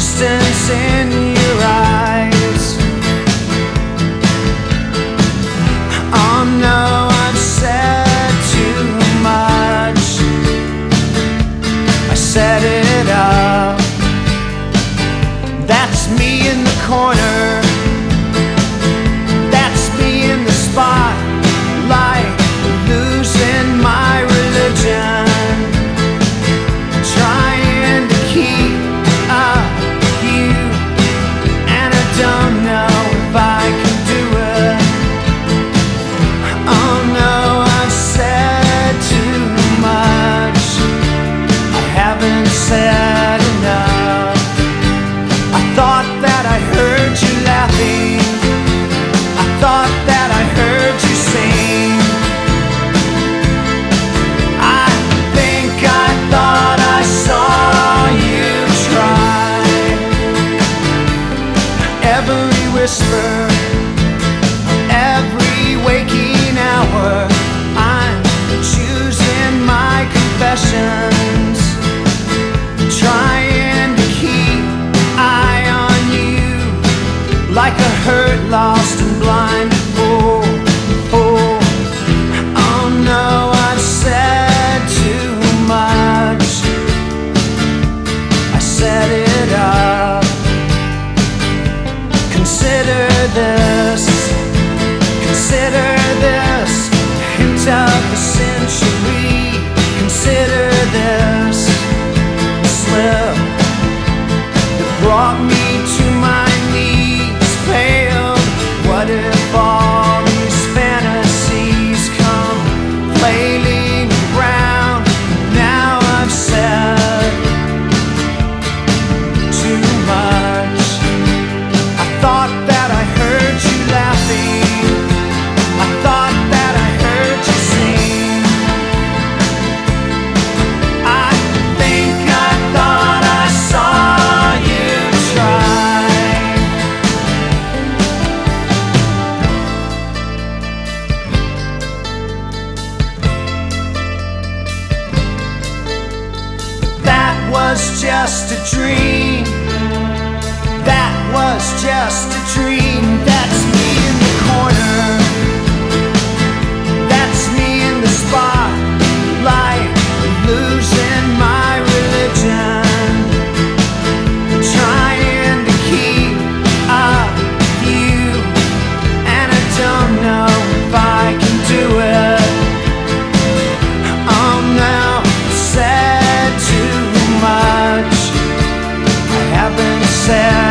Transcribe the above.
distance in your eyes. Oh no, I've said too much. I set it up. That's me in the corner. That's me in the spotlight, losing my religion, trying to keep up with you, and I don't know if I can do it. Oh no, I've said too much. I haven't said enough. I thought that I heard you laughing. I thought that I heard you sing. I think I thought I saw you try. Every whisper, every waking hour, I'm choosing my confessions, trying to keep eye on you, like a hurt, lost and blind fool. Oh no, I've said too much. I set it up. Consider this, consider this, hint of the century. Consider this slip that brought me to my knees, pale. What if all these fantasies come flailing around? Now I've said too much. I thought that I heard you laughing. I thought that I heard you sing. I think I thought I saw you try. That was just a dream. That was just a dream. That's me in the corner. That's me in the spotlight, losing my religion, trying to keep up with you, and I don't know if I can do it. Oh no, said too much. I haven't said